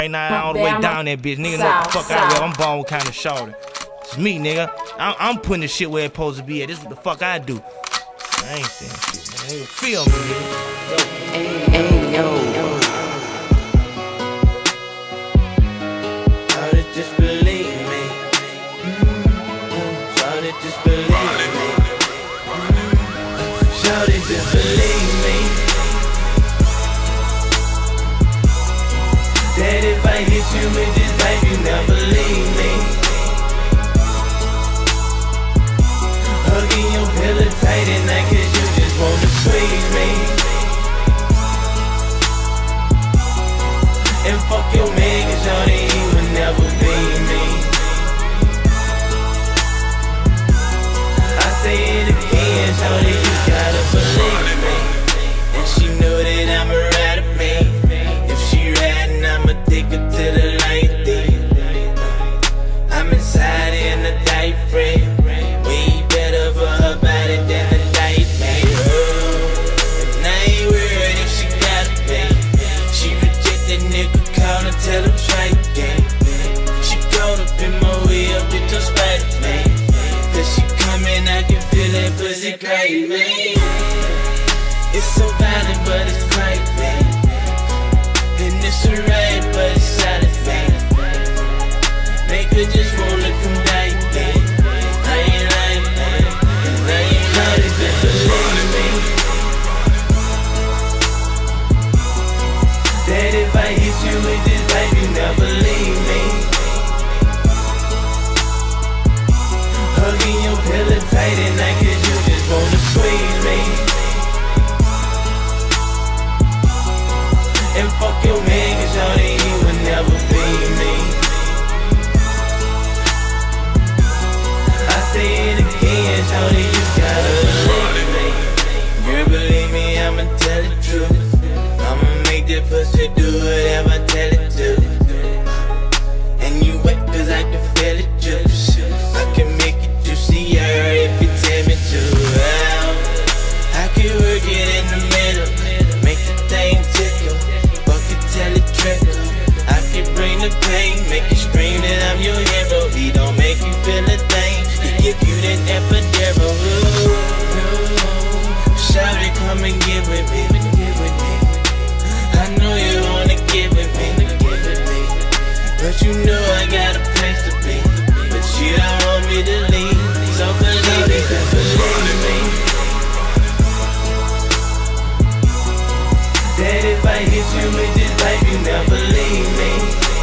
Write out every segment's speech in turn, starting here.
right now all the way down that bitch. Nigga know what the fuck I live. I'm born with kind of shorty. It's me, nigga. I'm putting the shit where it's supposed to be at. This is what the fuck I do. I ain't saying shit, man. Nigga, feel me, nigga. Hey, yo. Shawty, just believe me. Shawty, just believe me. Shawty, just believe me. That if I hit you with this life, you never leave me. Hugging your pillow tight at night, 'cause you just wanna squeeze me. And fuck your man, 'cause shawty, he would never be me. I say it again, shawty, you gotta believe me. And she know that I'm a rider, me. If she riding, I'ma take her to the light. I'm inside in the diaphragm. Way better for her body than the diet, man. And I ain't worried if she got a man. She reject that nigga, call and tell him try again. She caught up in my way up, bitch, I'm Spider-Man. 'Cause she coming, I can feel that pussy crying, man. It's so violent, but it's right, man. And it's alright, but it's silent, man. Make her just wanna come back, man. I ain't lying, man. And I ain't lying, just believe me. That if I hit you with this life, you never leave me. Hugging your pillow tight at night, 'cause you just wanna squeeze me. And fuck your man, 'cause shawty, he would never be me. I say it again, shawty, you gotta believe me. Girl, believe me, I'ma tell the truth. I'ma make that pussy do whatever I tell it to. And you wet 'cause I can feel it juice. I can make it juicier if you tell me to. I can work it in the middle, make the thing tickle. Fuck it till it trickle. I can bring the pain, make you scream that I'm your hero. He don't make you feel a thing, he give you that epidural. Shout it, come and get with me. I know you wanna get with me, but you know I got a place to be. But you don't want me to leave, so believe me, just believe me. That if I hit you with this life, you never leave me.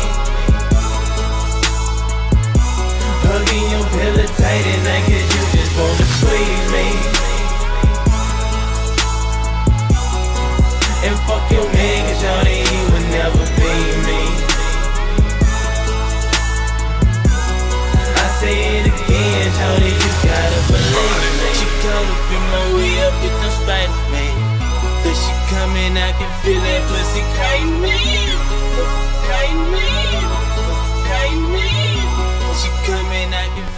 Hugging your pillow tight at night, 'cause you just wanna squeeze me. And fuck your man, 'cause shawty, he would never be me. I say it again, shawty, you gotta believe me. She caught up in my way up with no Spider-Man. 'Cause she coming, I can feel that pussy crying me. Crying me. Crying me. She coming, I can